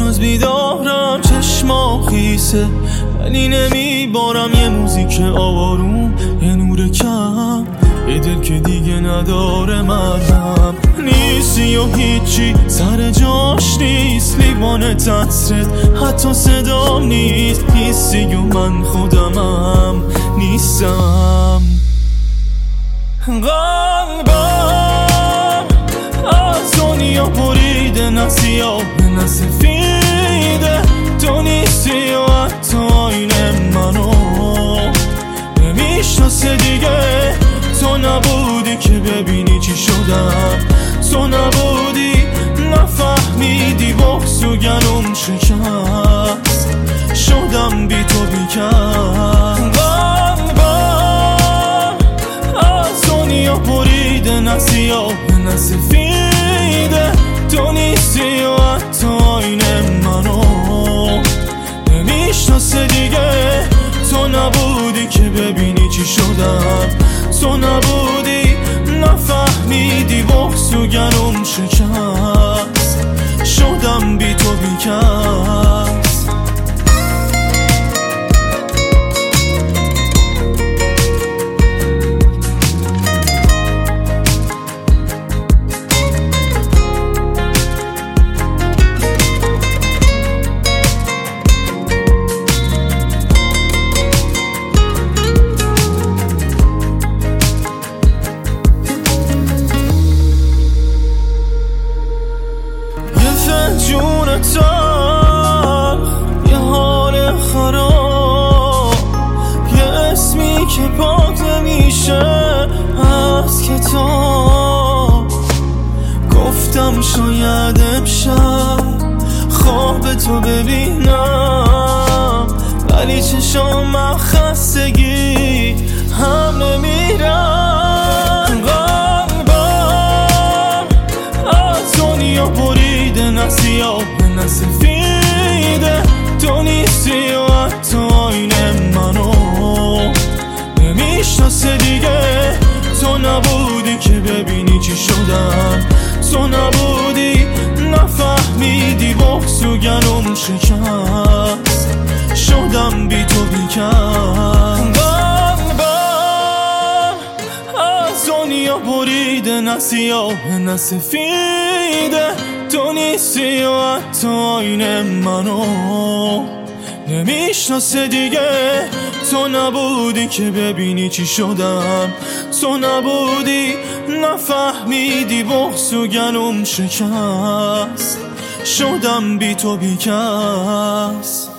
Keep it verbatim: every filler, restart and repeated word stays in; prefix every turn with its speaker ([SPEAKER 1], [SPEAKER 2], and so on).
[SPEAKER 1] هنوز بیدارم، چشما خیسه ولی نمیبارم. یه موزیک آروم، یه نور کم، یه دل که دیگه نداره مرهم. نیستی و هیچی سر جاش نیست، لیوان تصرت حتی صدام نیست. نیستی و من خودمم نیستم. قلبم از دنیا بریده، نه سیاه نه سفیده. تو نیستی و حتی آینه منو نمیشناسه دیگه. تو نبودی که ببینی چی شدم، تو نبودی نفهمیدی بغض و گلوم شکست. شدم بی تو بیکس. قلبم از دنیا بریده، نه سیاه نه سفیده. تو نیستی و حتی آینه منو نمیشناسه دیگه. تو نبودی که ببینی چی شدم، تو نبودی نفهمیدی بغض و گلوم شکست. شدم بی تو بیکس. جون تلخ، یه حال خراب، یه اسمی که پاک نمیشه از کتاب. گفتم شاید امشب خواب تو ببینم، ولی چشام من خستگی هم نمیرم. قلبم از دنیا بریده، نه سیاه نه سفیده. تو نیستی و حتی آینه منو نمیشناسه دیگه. تو نبودی که ببینی چی شدم، تو نبودی نفهمیدی بغض و گلوم شکست. شدم بی تو بیکس. قلبم از دنیا بریده، نه سیاه نه سفیده. تو نیستی و حتی آینه منو نمیشناسه دیگه. تو نبودی که ببینی چی شدم، تو نبودی نفهمیدی بغض و گلوم شکست. شدم بی تو بیکس.